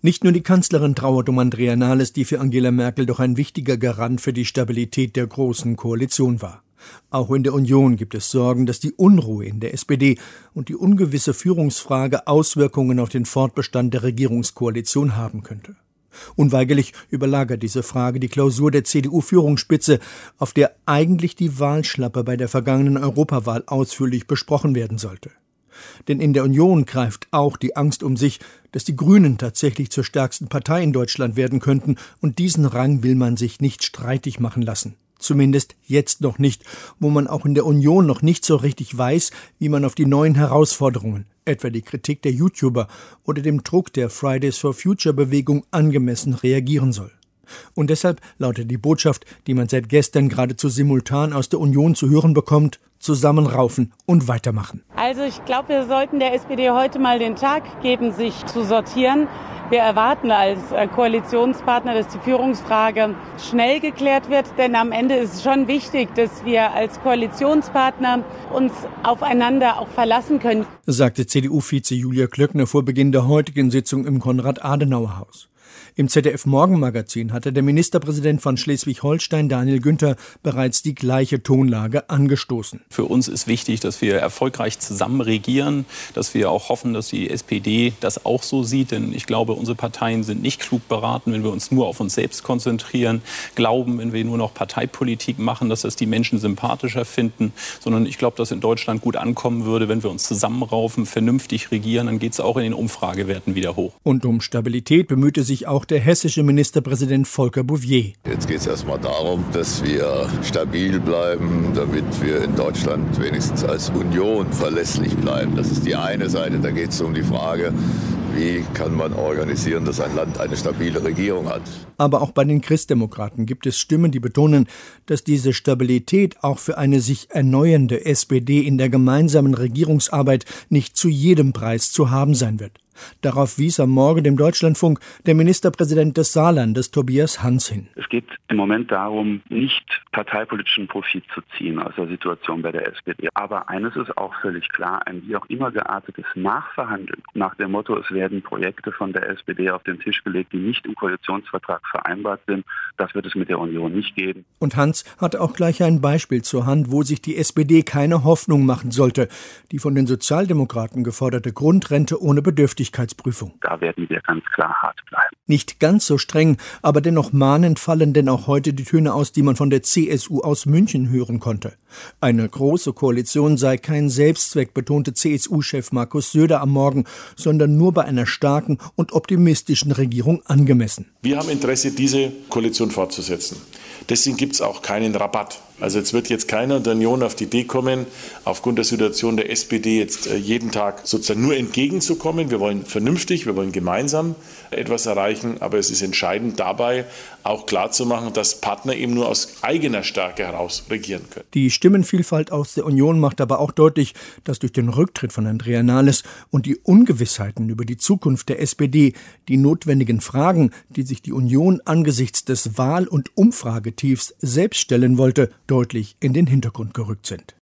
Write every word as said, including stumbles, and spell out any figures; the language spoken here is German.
Nicht nur die Kanzlerin trauert um Andrea Nahles, die für Angela Merkel doch ein wichtiger Garant für die Stabilität der Großen Koalition war. Auch in der Union gibt es Sorgen, dass die Unruhe in der S P D und die ungewisse Führungsfrage Auswirkungen auf den Fortbestand der Regierungskoalition haben könnte. Unweigerlich überlagert diese Frage die Klausur der C D U-Führungsspitze, auf der eigentlich die Wahlschlappe bei der vergangenen Europawahl ausführlich besprochen werden sollte. Denn in der Union greift auch die Angst um sich, dass die Grünen tatsächlich zur stärksten Partei in Deutschland werden könnten, und diesen Rang will man sich nicht streitig machen lassen. Zumindest jetzt noch nicht, wo man auch in der Union noch nicht so richtig weiß, wie man auf die neuen Herausforderungen, etwa die Kritik der YouTuber oder dem Druck der Fridays for Future Bewegung, angemessen reagieren soll. Und deshalb lautet die Botschaft, die man seit gestern geradezu simultan aus der Union zu hören bekommt: zusammenraufen und weitermachen. Also ich glaube, wir sollten der S P D heute mal den Tag geben, sich zu sortieren. Wir erwarten als Koalitionspartner, dass die Führungsfrage schnell geklärt wird, denn am Ende ist es schon wichtig, dass wir als Koalitionspartner uns aufeinander auch verlassen können, sagte C D U-Vize Julia Klöckner vor Beginn der heutigen Sitzung im Konrad-Adenauer-Haus. Im Z D F-Morgenmagazin hatte der Ministerpräsident von Schleswig-Holstein, Daniel Günther, bereits die gleiche Tonlage angestoßen. Für uns ist wichtig, dass wir erfolgreich zusammen regieren, dass wir auch hoffen, dass die S P D das auch so sieht. Denn ich glaube, unsere Parteien sind nicht klug beraten, wenn wir uns nur auf uns selbst konzentrieren, glauben, wenn wir nur noch Parteipolitik machen, dass das die Menschen sympathischer finden. Sondern ich glaube, dass in Deutschland gut ankommen würde, wenn wir uns zusammenraufen, vernünftig regieren. Dann geht es auch in den Umfragewerten wieder hoch. Und um Stabilität bemühte sich auch der hessische Ministerpräsident Volker Bouffier. Jetzt geht es erstmal darum, dass wir stabil bleiben, damit wir in Deutschland wenigstens als Union verlässlich bleiben. Das ist die eine Seite. Da geht es um die Frage, wie kann man organisieren, dass ein Land eine stabile Regierung hat. Aber auch bei den Christdemokraten gibt es Stimmen, die betonen, dass diese Stabilität auch für eine sich erneuernde S P D in der gemeinsamen Regierungsarbeit nicht zu jedem Preis zu haben sein wird. Darauf wies am Morgen dem Deutschlandfunk der Ministerpräsident des Saarlandes, Tobias Hans, hin. Es geht im Moment darum, nicht parteipolitischen Profit zu ziehen aus der Situation bei der S P D. Aber eines ist auch völlig klar: ein wie auch immer geartetes Nachverhandeln nach dem Motto, es werden Projekte von der S P D auf den Tisch gelegt, die nicht im Koalitionsvertrag vereinbart sind, das wird es mit der Union nicht geben. Und Hans hatte auch gleich ein Beispiel zur Hand, wo sich die S P D keine Hoffnung machen sollte: die von den Sozialdemokraten geforderte Grundrente ohne Bedürftigkeit. Da werden wir ganz klar hart bleiben. Nicht ganz so streng, aber dennoch mahnend fallen denn auch heute die Töne aus, die man von der C S U aus München hören konnte. Eine große Koalition sei kein Selbstzweck, betonte C S U-Chef Markus Söder am Morgen, sondern nur bei einer starken und optimistischen Regierung angemessen. Wir haben Interesse, diese Koalition fortzusetzen. Deswegen gibt es auch keinen Rabatt. Also jetzt wird jetzt keiner der Union auf die Idee kommen, aufgrund der Situation der S P D jetzt jeden Tag sozusagen nur entgegenzukommen. Wir wollen vernünftig, wir wollen gemeinsam etwas erreichen, aber es ist entscheidend dabei auch klarzumachen, dass Partner eben nur aus eigener Stärke heraus regieren können. Die Stimmenvielfalt aus der Union macht aber auch deutlich, dass durch den Rücktritt von Andrea Nahles und die Ungewissheiten über die Zukunft der S P D die notwendigen Fragen, die sich die Union angesichts des Wahl- und Umfragetiefs selbst stellen wollte, deutlich in den Hintergrund gerückt sind.